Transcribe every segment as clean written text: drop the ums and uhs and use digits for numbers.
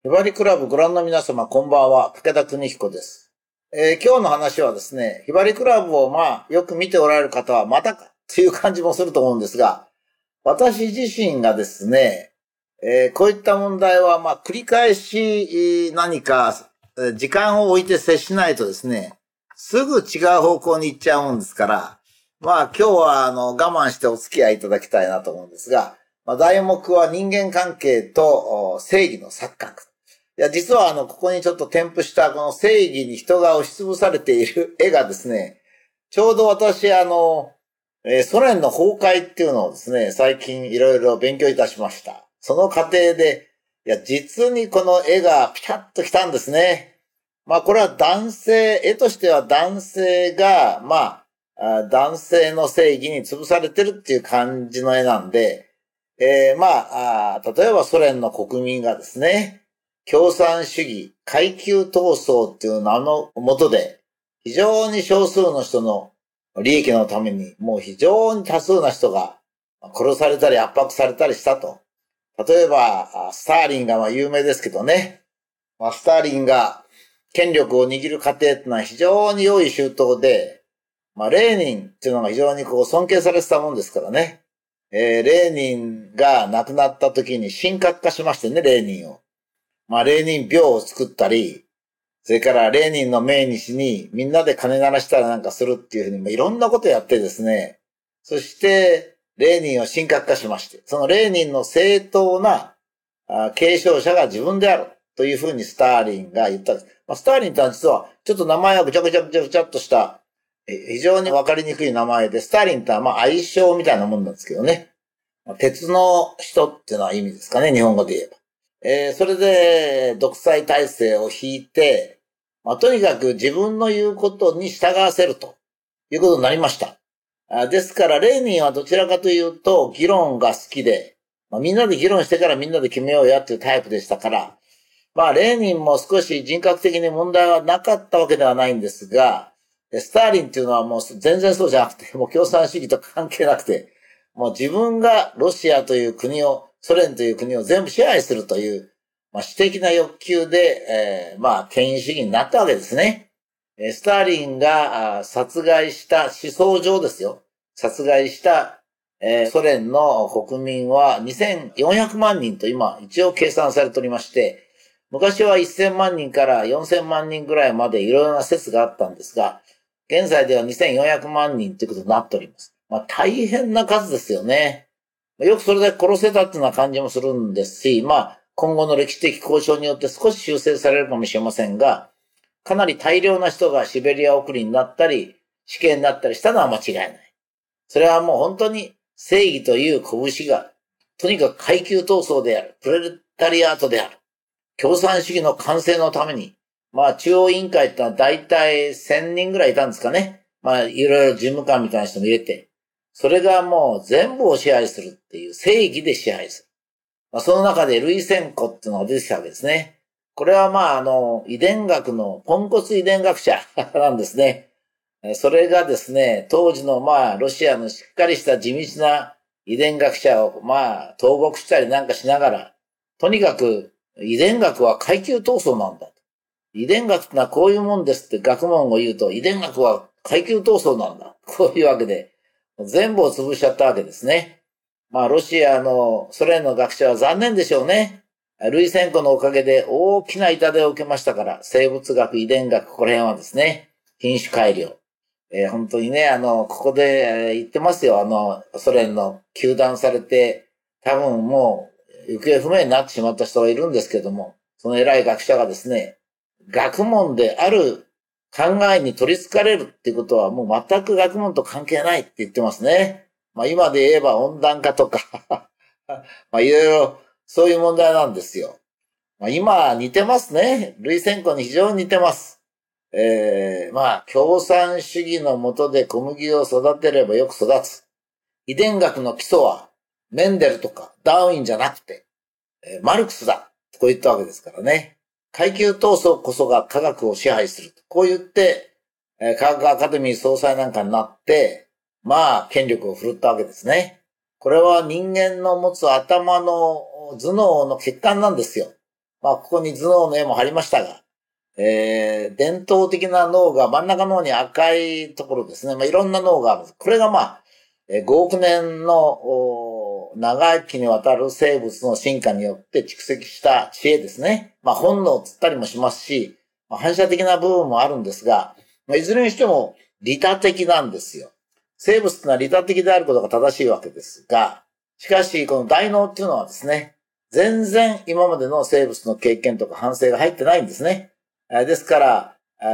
ひばりクラブご覧の皆様、こんばんは。武田邦彦です。今日の話はですね、ひばりクラブをよく見ておられる方はまたかという感じもすると思うんですが、私自身がですね、こういった問題は繰り返し何か時間を置いて接しないとですね、すぐ違う方向に行っちゃうんですから、今日は我慢してお付き合いいただきたいなと思うんですが、題目は人間関係と正義の錯覚。いや、実はここにちょっと添付したこの正義に人が押しつぶされている絵がですね、ちょうど私ソ連の崩壊っていうのをですね、最近いろいろ勉強いたしました。その過程で、実にこの絵がピタッときたんですね。これは男性、絵としては男性が、男性の正義に潰されてるっていう感じの絵なんで、例えばソ連の国民がですね、共産主義、階級闘争っていう名のもとで、非常に少数の人の利益のために、もう非常に多数な人が殺されたり圧迫されたりしたと。例えば、スターリンが有名ですけどね。スターリンが権力を握る過程っていうのは非常に良い周到で、レーニンっていうのが非常に尊敬されてたもんですからね。レーニンが亡くなった時に神格化しましてね、レーニンを。レーニン廟を作ったり、それからレーニンの命日にみんなで鐘鳴らしたらなんかするっていうふうにいろんなことやってですね、そしてレーニンを神格化しまして、そのレーニンの正当な継承者が自分であるというふうにスターリンが言ったんです。スターリンとは実はちょっと名前はぐちゃぐちゃっとした非常にわかりにくい名前で、スターリンとは愛称みたいなもんなんですけどね。鉄の人っていうのは意味ですかね、日本語で言えば。それで独裁体制を引いて、とにかく自分の言うことに従わせるということになりました。ですから、レーニンはどちらかというと、議論が好きで、みんなで議論してからみんなで決めようやっていうタイプでしたから、レーニンも少し人格的に問題はなかったわけではないんですが、スターリンっていうのはもう全然そうじゃなくて、もう共産主義と関係なくて、もう自分がロシアという国を、ソ連という国を全部支配するという、私的な欲求で、権威主義になったわけですね。スターリンが殺害した思想上ですよ。殺害した、ソ連の国民は2400万人と今一応計算されておりまして、昔は1000万人から4000万人ぐらいまでいろいろな説があったんですが、現在では2400万人ということになっております。大変な数ですよね。よくそれで殺せたっていうような感じもするんですし、今後の歴史的交渉によって少し修正されるかもしれませんが、かなり大量な人がシベリア送りになったり、死刑になったりしたのは間違いない。それはもう本当に正義という拳が、とにかく階級闘争である、プレルタリアートである、共産主義の完成のために、中央委員会ってのは大体1000人ぐらいいたんですかね。いろいろ事務官みたいな人も入れて、それがもう全部を支配するっていう正義で支配する。その中でルイセンコっていうのが出てきたわけですね。これは遺伝学のポンコツ遺伝学者なんですね。それがですね、当時のロシアのしっかりした地道な遺伝学者を投獄したりなんかしながら、とにかく遺伝学は階級闘争なんだ。遺伝学ってのはこういうもんですって学問を言うと、遺伝学は階級闘争なんだ。こういうわけで、全部を潰しちゃったわけですね。ロシアのソ連の学者は残念でしょうね。ルイセンコのおかげで大きな痛手を受けましたから、生物学、遺伝学、この辺はですね、品種改良。本当にね、ここで言ってますよ。ソ連の糾弾されて、多分もう行方不明になってしまった人がいるんですけども、その偉い学者がですね、学問である考えに取り憑かれるっていうことはもう全く学問と関係ないって言ってますね。今で言えば温暖化とかいろいろそういう問題なんですよ。今似てますね。ルイセンコに非常に似てます。共産主義の下で小麦を育てればよく育つ。遺伝学の基礎はメンデルとかダーウィンじゃなくて、マルクスだ。こう言ったわけですからね。階級闘争こそが科学を支配する。こう言って、科学アカデミー総裁なんかになって、権力を振るったわけですね。これは人間の持つ頭の頭脳の欠陥なんですよ。 ここに頭脳の絵も貼りましたが、伝統的な脳が真ん中の方に赤いところですね。いろんな脳があるんです。これが5億年の長生きにわたる生物の進化によって蓄積した知恵ですね。本能つったりもしますし、反射的な部分もあるんですが、いずれにしても利他的なんですよ。生物というのは利他的であることが正しいわけですが、しかしこの大脳っていうのはですね、全然今までの生物の経験とか反省が入ってないんですね。ですから、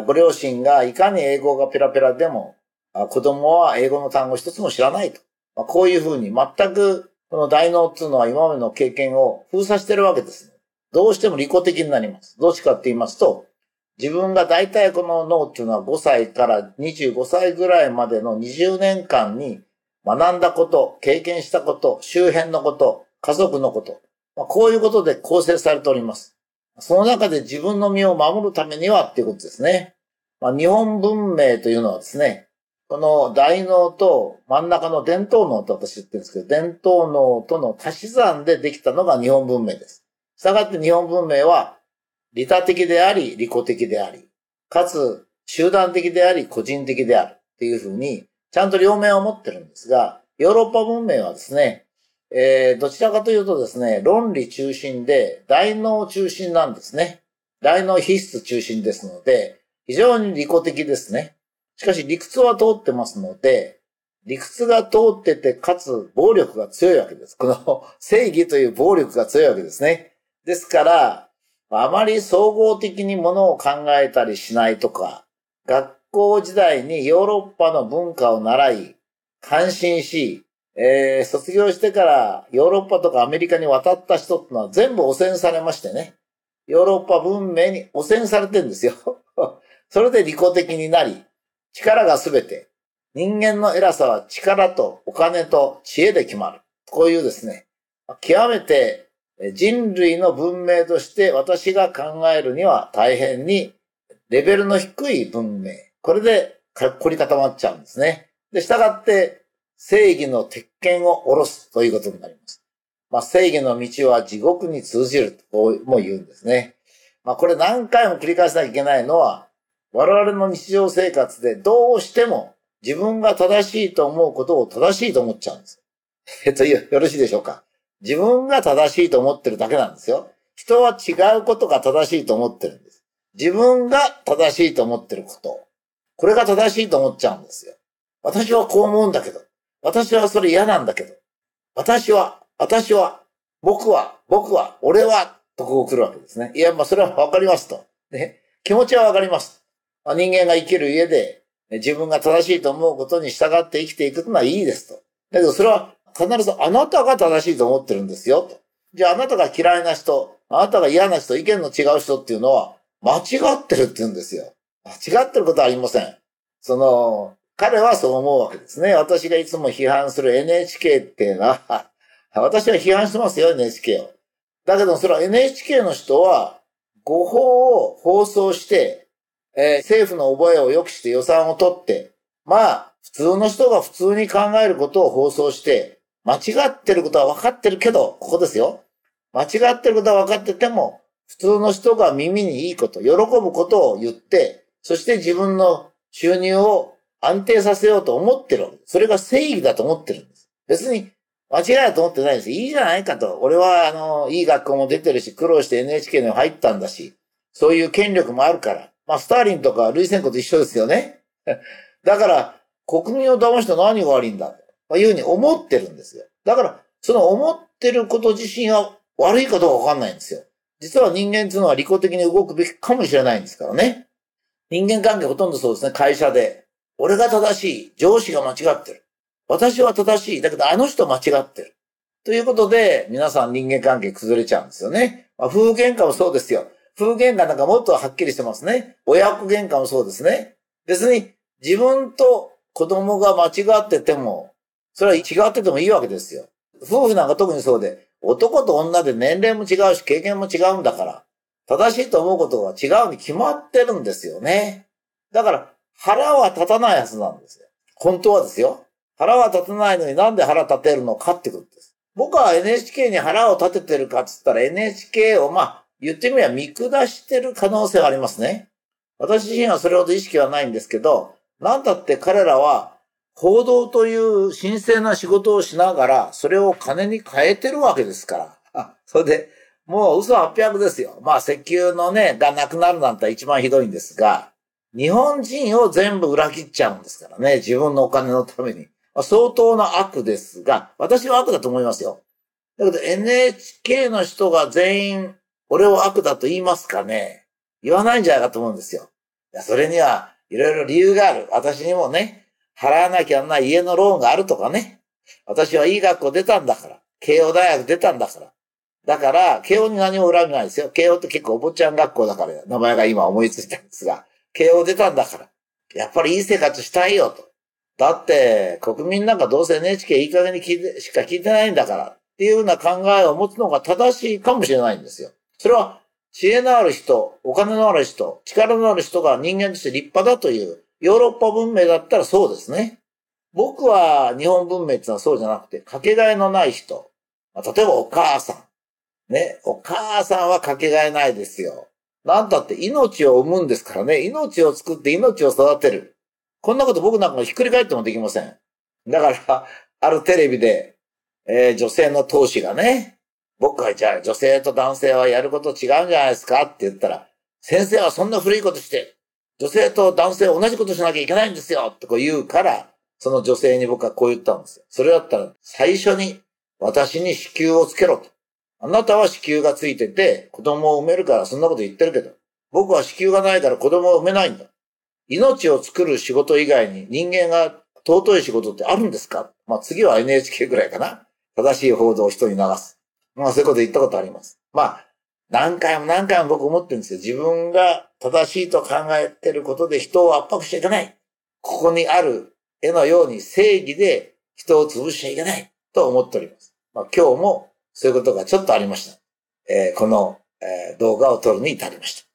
ご両親がいかに英語がペラペラでも、子供は英語の単語一つも知らないと。こういうふうに全くこの大脳っていうのは今までの経験を封鎖してるわけです。どうしても利己的になります。どうしてかって言いますと、自分が大体この脳っていうのは5歳から25歳ぐらいまでの20年間に学んだこと、経験したこと、周辺のこと、家族のこと、こういうことで構成されております。その中で自分の身を守るためにはっていうことですね。日本文明というのはですね、この大脳と真ん中の伝統脳と私言ってるんですけど、伝統脳との足し算でできたのが日本文明です。したがって日本文明は利他的であり、利己的であり、かつ集団的であり、個人的であるっていうふうに、ちゃんと両面を持ってるんですが、ヨーロッパ文明はですね、どちらかというとですね、論理中心で大脳中心なんですね。大脳皮質中心ですので、非常に利己的ですね。しかし理屈は通ってますので、理屈が通ってて、かつ暴力が強いわけです。この正義という暴力が強いわけですね。ですから、あまり総合的にものを考えたりしないとか、学校時代にヨーロッパの文化を習い、感心し、卒業してからヨーロッパとかアメリカに渡った人ってのは全部汚染されましてね。ヨーロッパ文明に汚染されてるんですよ。それで利己的になり、力がすべて、人間の偉さは力とお金と知恵で決まる。こういうですね、極めて人類の文明として私が考えるには大変にレベルの低い文明。これで凝り固まっちゃうんですね。で、従って正義の鉄拳を下ろすということになります。正義の道は地獄に通じるとも言うんですね。これ何回も繰り返さなきゃいけないのは、我々の日常生活でどうしても自分が正しいと思うことを正しいと思っちゃうんです。よろしいでしょうか。自分が正しいと思ってるだけなんですよ。人は違うことが正しいと思ってるんです。自分が正しいと思ってること。これが正しいと思っちゃうんですよ。私はこう思うんだけど。私はそれ嫌なんだけど。私は、僕は、俺は、とこう来るわけですね。いや、それはわかりますと。ね。気持ちはわかります。人間が生きる上で、自分が正しいと思うことに従って生きていくのはいいですと。だけどそれは必ずあなたが正しいと思ってるんですよと。じゃああなたが嫌いな人、あなたが嫌な人、意見の違う人っていうのは間違ってるって言うんですよ。間違ってることはありません。彼はそう思うわけですね。私がいつも批判する NHK っていうのは、私は批判してますよ、NHK を。だけどそれは NHK の人は誤報を放送して、政府の覚えを良くして予算を取って、普通の人が普通に考えることを放送して、間違ってることは分かってるけど、ここですよ。間違ってることは分かってても、普通の人が耳にいいこと、喜ぶことを言って、そして自分の収入を安定させようと思ってるわけです。それが正義だと思ってるんです。別に間違いだと思ってないです。いいじゃないかと。俺はいい学校も出てるし、苦労して NHK に入ったんだし、そういう権力もあるから。スターリンとかルイセンコと一緒ですよね。だから、国民を騙して何が悪いんだというふうに思ってるんですよ。だから、その思ってること自身は悪いかどうかわかんないんですよ。実は人間っていうのは利己的に動くべきかもしれないんですからね。人間関係ほとんどそうですね。会社で。俺が正しい。上司が間違ってる。私は正しい。だけどあの人間違ってる。ということで、皆さん人間関係崩れちゃうんですよね。夫婦喧嘩もそうですよ。夫婦喧嘩なんかもっとはっきりしてますね。親子喧嘩もそうですね。別に自分と子供が間違ってても、それは違っててもいいわけですよ。夫婦なんか特にそうで、男と女で年齢も違うし経験も違うんだから、正しいと思うことが違うに決まってるんですよね。だから腹は立たないはずなんですよ。本当はですよ。腹は立たないのになんで腹立てるのかってことです。僕は NHK に腹を立ててるかって言ったら NHK を言ってみれば見下してる可能性はありますね。私自身はそれほど意識はないんですけど、なんだって彼らは報道という神聖な仕事をしながら、それを金に変えてるわけですから。それで、もう嘘800ですよ。まあ石油のね、がなくなるなんて一番ひどいんですが、日本人を全部裏切っちゃうんですからね、自分のお金のために。相当な悪ですが、私は悪だと思いますよ。だけど NHK の人が全員、俺を悪だと言いますかね。言わないんじゃないかと思うんですよ。いや、それにはいろいろ理由がある。私にもね、払わなきゃならない家のローンがあるとかね。私はいい学校出たんだから。慶応大学出たんだから。だから、慶応に何も恨みないですよ。慶応って結構お坊ちゃん学校だから、名前が今思いついたんですが、慶応出たんだから。やっぱりいい生活したいよと。だって、国民なんかどうせ NHK いい加減にしか聞いてないんだから。っていうような考えを持つのが正しいかもしれないんですよ。それは、知恵のある人、お金のある人、力のある人が人間として立派だという、ヨーロッパ文明だったらそうですね。僕は日本文明ってのはそうじゃなくて、かけがえのない人。例えばお母さん。ね、お母さんはかけがえないですよ。なんだって命を産むんですからね。命を作って命を育てる。こんなこと僕なんかもひっくり返ってもできません。だから、あるテレビで、女性の闘志がね、僕がじゃあ女性と男性はやること違うんじゃないですかって言ったら、先生はそんな古いことして、女性と男性同じことしなきゃいけないんですよってこう言うから、その女性に僕はこう言ったんですよ。それだったら最初に私に子宮をつけろと。あなたは子宮がついてて子供を産めるからそんなこと言ってるけど、僕は子宮がないから子供を産めないんだ。命を作る仕事以外に人間が尊い仕事ってあるんですか？まあ次は NHK ぐらいかな。正しい報道を人に流す。まあそういうこと言ったことあります。まあ何回も何回も僕思ってるんですよ。自分が正しいと考えてることで人を圧迫しちゃいけない。ここにある絵のように正義で人を潰しちゃいけないと思っております。まあ今日もそういうことがちょっとありました。この動画を撮るに至りました。